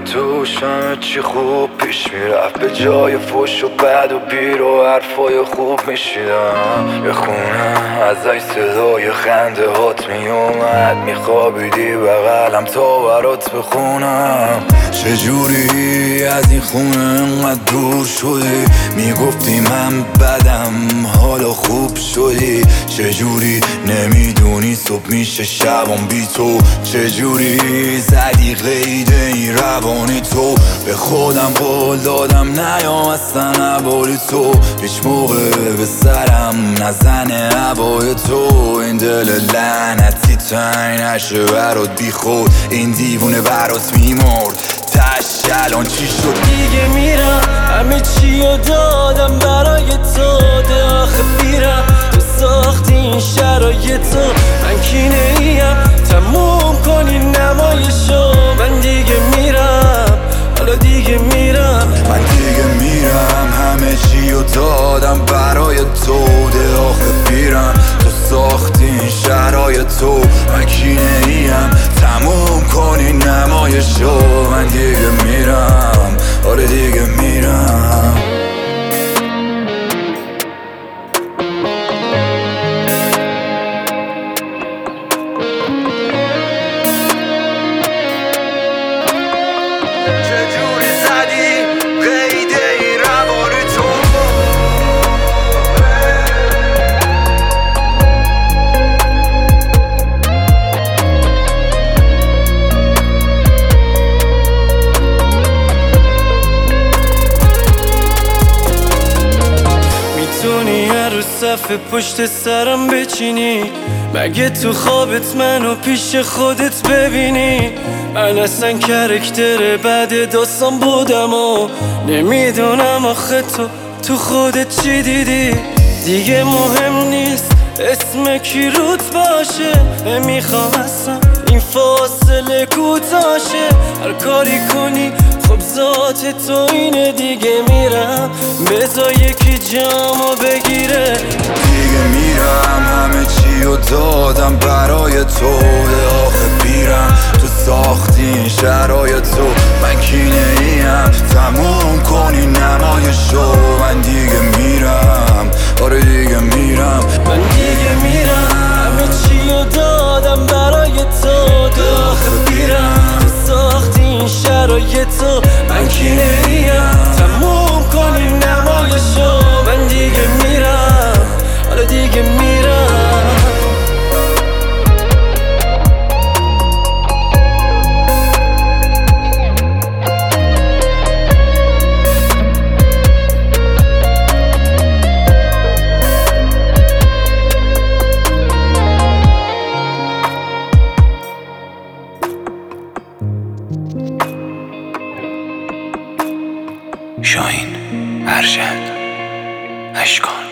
توش همه چی خوب پیش میرفت، به جای فش و بد و بیر و حرفای خوب میشیدم. یه خونه ازش صدای خنده هات میومد، میخوابیدی بغلم تا برات بخونم. چجوری از این خونه انقدر دور شدی؟ میگفتی من بدم حالا خوب شدی. چجوری نمیدونی صبح میشه شبم بی تو؟ چجوری زدی قید این روانی تو؟ به خودم قول دادم نیام اصلا عبال تو، هیچ موقع به سرم نزنه عبای تو. این دل لعنتی تنگ نشه برات بی خود، این دیوونه برات میمرد تش الان چی شد؟ دیگه میرم همه چیو دادم برای تو، ده آخه بیرم تو ساختی این شرایطو. من کی نیم تموم کنی نمایشو، من دیگه میرم حالا دیگه میرم. من دیگه میرم همه چیو دادم برای تو، ده آخه بیرم تو ساختی این شرایطو. من کی نیم تموم کنی نمایشو، من دیگه میرم آره دیگه میرم. چجوری زدی قید این روانی تو؟ میتونی هر روز صفحه پشت سرم بچینی؟ مگه تو خوابت منو پیش خودت ببینی؟ من اصلا کرکتر بد داستان بودم و نمیدونم آخه تو خودت چی دیدی؟ دیگه مهم نیست اسم کی روت باشه، نمیخوام اصلا این فاصله کوتاشه. هر کاری کنی خب ذات تو اینه، دیگه میرم بذار یکی جامو بگیره. دیگه میرم همه چیو دادم برای تو، ده آخه بیرم تو ساختی این شرایطو. من کی نیم تموم کنی نمایشو، من دیگه میرم آره دیگه میرم. من دیگه میرم همه چیو دادم برای تو، ده آخه بیرم تو ساختی این شرایطو. من کی نیم تموم کنی نمایشو، من دیگه میرم حالا دیگه میرم. شاهین، ارشد، اشکان.